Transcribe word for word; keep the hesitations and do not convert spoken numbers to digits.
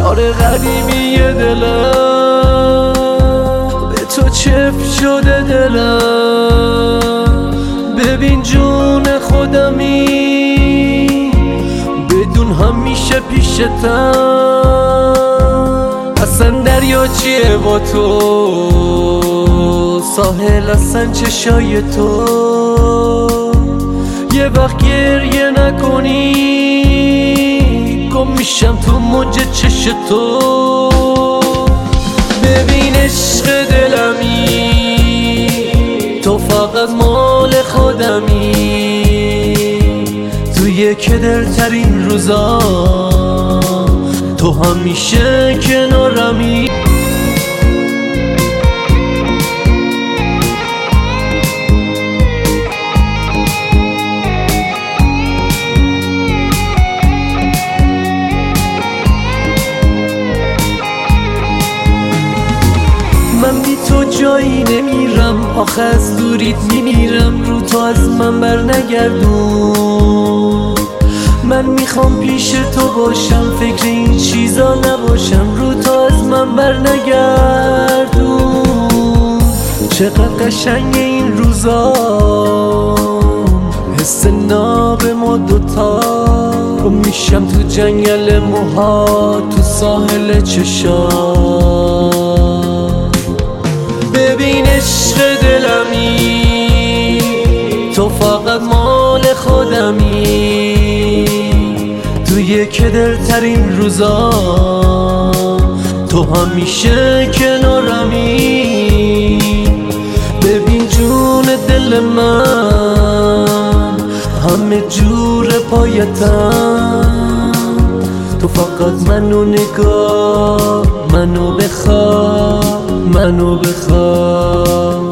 آره غریبی دلم، به تو چف شده دلم. ببین جون خودمی بدون همیشه پیشتم. اصلا دریا چیه با تو، ساحل اصلا چشای تو. یه وقت گریه نکنی گم میشم تو موج چش تو. ببین عشق دلمی تو فقط مال خودمی. توی کدرترین روزا تو همیشه کنارمی. من بی تو جایی نمیرم، آخه از دوریت میمیرم. رو تو از من بر نگردون، من میخوام پیش تو باشم، فکر این چیزا نباشم. رو تو از من بر نگردون. چقدر قشنگ این روزا، حس ناب ما دوتا. رو میشم تو جنگل موها، تو ساحل چشا. ببین عشق دلمی تو فقط مال خودمی. توی کدرترین روزا تو همیشه کنارمی. ببین جون دل من همه جور پایتم. تو فقط منو نگاه، منو بخواه، منو بخواه.